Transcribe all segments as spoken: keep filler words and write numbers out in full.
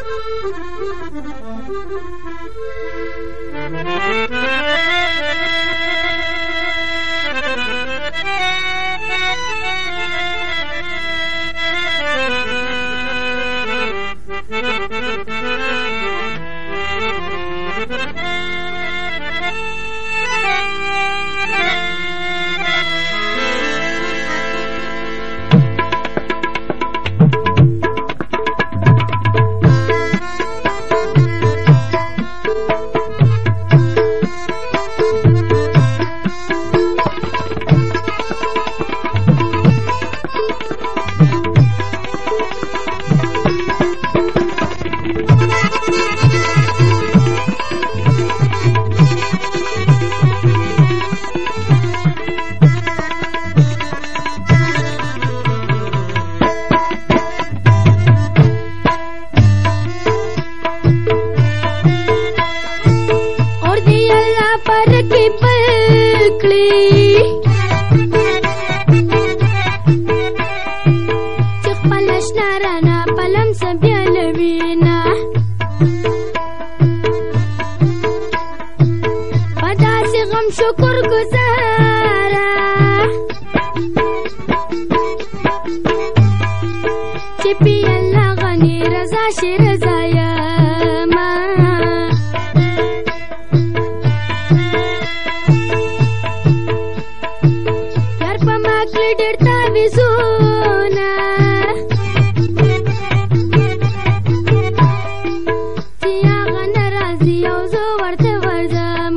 شکر گزاره چې پی الله غني رضا شي رضایا ما یار په ما کې ډېر تعویذونه چې هغه ناراضي او زه ورته ورځم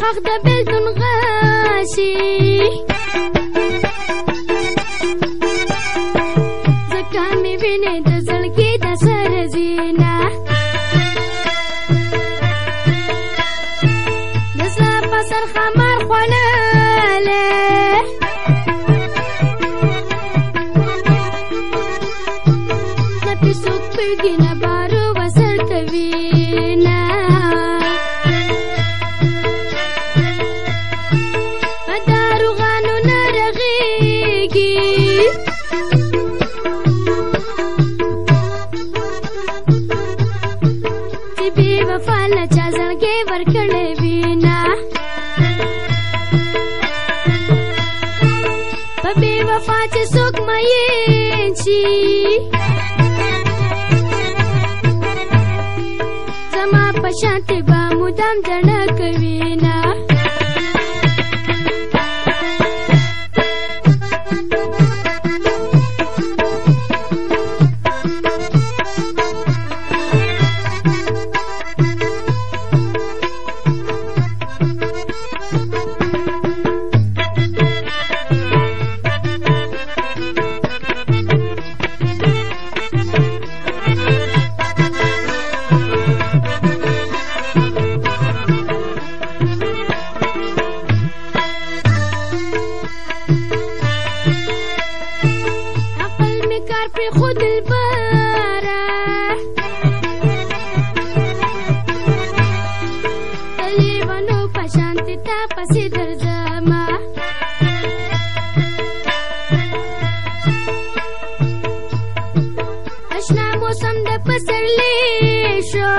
وخت د بېلتون غاشي ځکه مې وینې د زړګي د سره زینه د زړه په سر خمار خوړلی نه پې څوک پوهېږي نه بارو وسر کوي نه په داروغانو نه رغېږي چې بې وفا له چا زړګی ورکړی وي نه په بې وفا چې څوک مین شي زما په شانتې به مدام جڼه کوي نه خود البارة طالبانو پشانتی تا پسی درځما اشنا موسم د پسرلی شو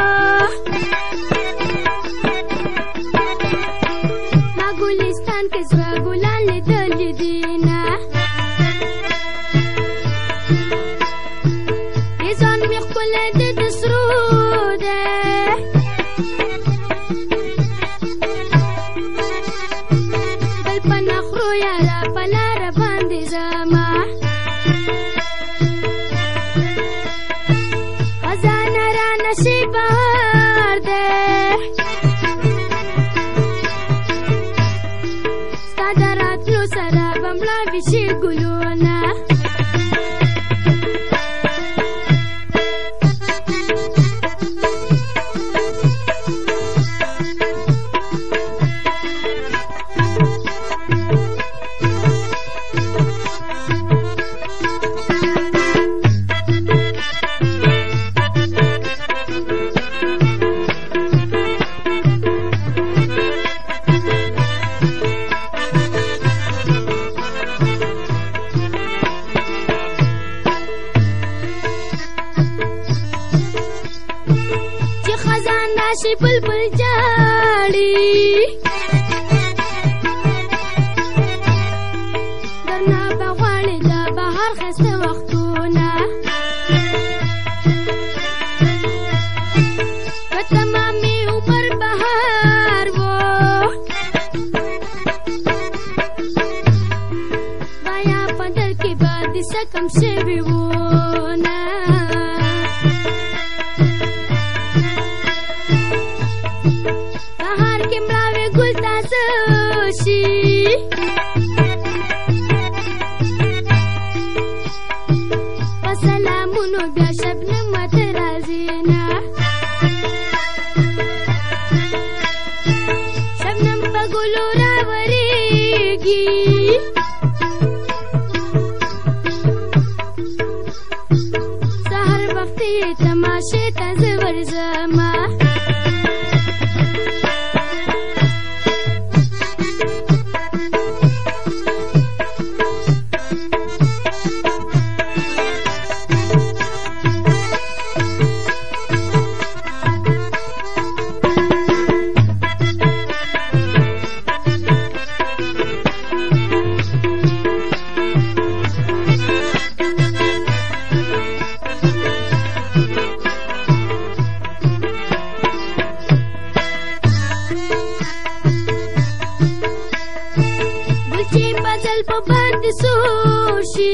ما ګلستان کې زړه ګلان لیدلي دي نه ځان مې ښکلی دی د سرو دی بل په نخرو یاره په لاره باندې ځمه خزانه رانه شي بهار دی ستا د راتلو سره به مړاوي شي ګلونه شي بلبل جاړي درنا به غواړي د بهار ښایسته وختونه په تمامي عمر بهار و بایا په دل کې به د څه کم شوي وو نه بهار کې مړاوې ګل تازه شي په سلامونو بیا شبنم ورته راځي نه شبنم په ګلو راورېږي سهار وختي تماشې ته زه ورځمه بدل په باندې سوشي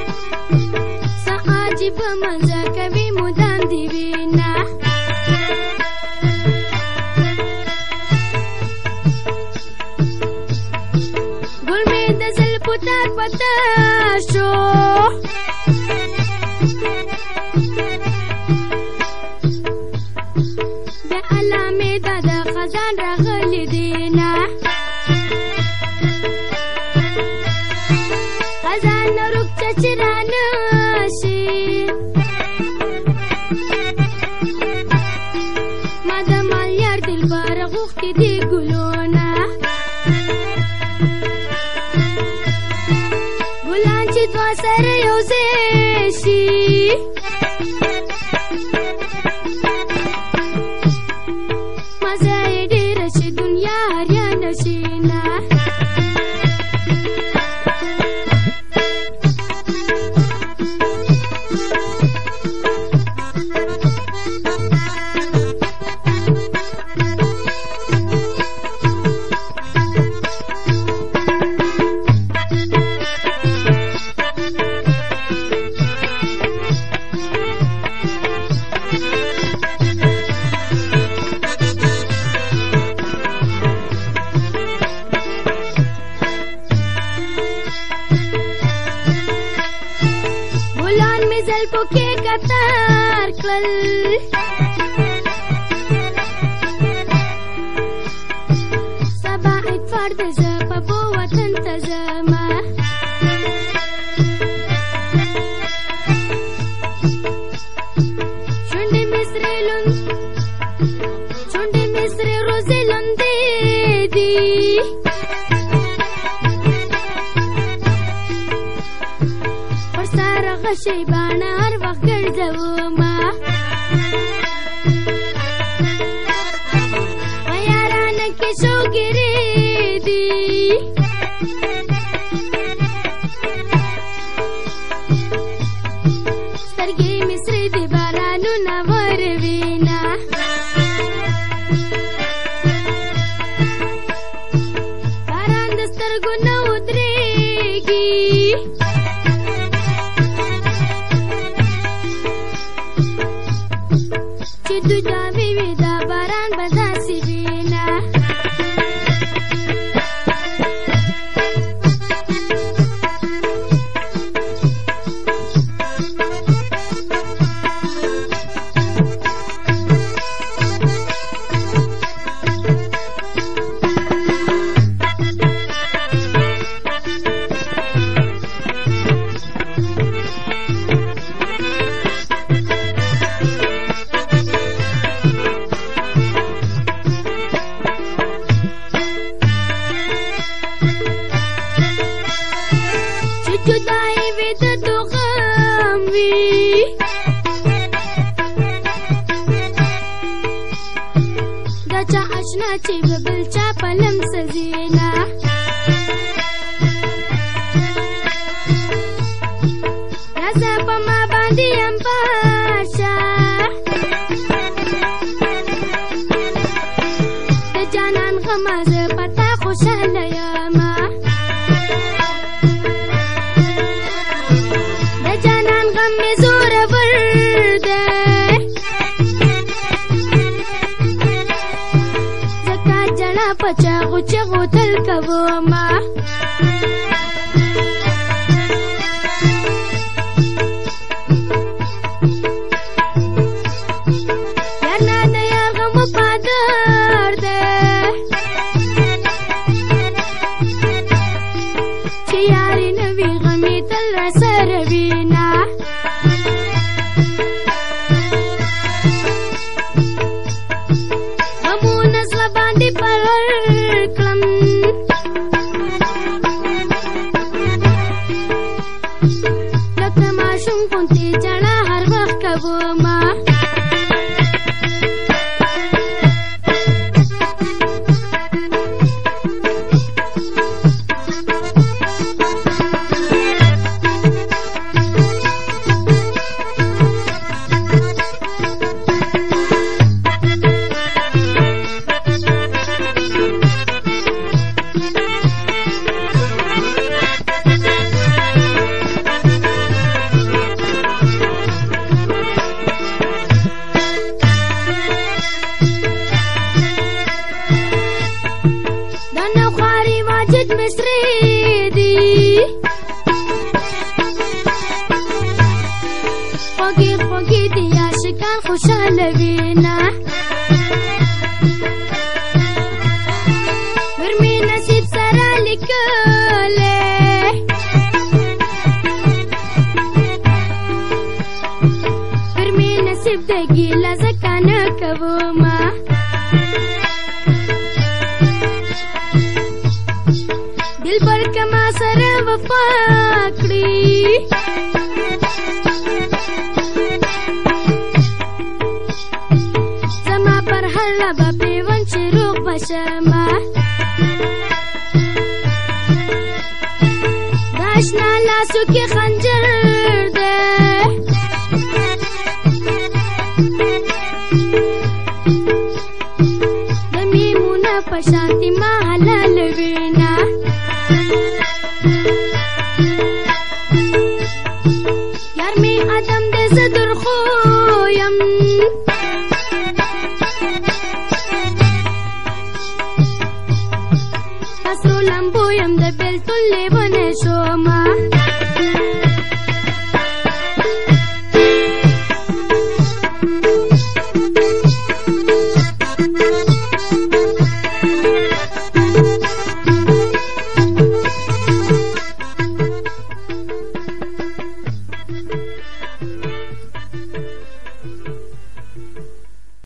څه عجیبه منظر کوي مدام دې وینا وته شو بیا علامه دا د خزان راغلی دینا خزان روک چچرانه شي ما د مالیار دلبر غوښتې دي ګلونه ګلان چې دوه سره یو ځای شي مزه یې ډېره چې دنیا هریانه شي نه زلفو کې کتار کړل سبا اتفار د زه په بو وطن ته ځمه شونډې مې سرې لوند شونډې مې سرې روزې لوندې دي سارا غشي باڼه هر وخت ګرځومه په یارانه کې شوګیرې دي سترګې مې سرې د بارانونه وروینه باران د سترګو نه ودرېږي چې دوی وي وي دا باران به داسې وي نه جدائی وی د تو غم وی دا چا اشنا چې بل چا پلم سزینا رازا په ما باندې ام پاشا د جانان غماز پتا خوشاله یما غم میں زور ورد زکا جنا پچا غچ غوتل کوما یارنا د یار غم پادر ده چې یاري نوی غمې تل را سره وینا غمونه زړه باندې پرور کړم لکه ماشوم غوندې ژړا هر وخت کومه خوږې خوږې دي عاشقان خوشحالوینه پر مې نصیب سره لیکلې پر مې نصیب د ګیله ځکه نه کومه دلبر که ما سره وفا کړي زما پر هر لبه پیوند چې روغ بشمه د اشنا لاسو کې خنجر دی د میمونه په شانتي ما حلالوینه یار می ادم دې زه درخو یم کسرو لمبو یم د بېلتون لیونی شومه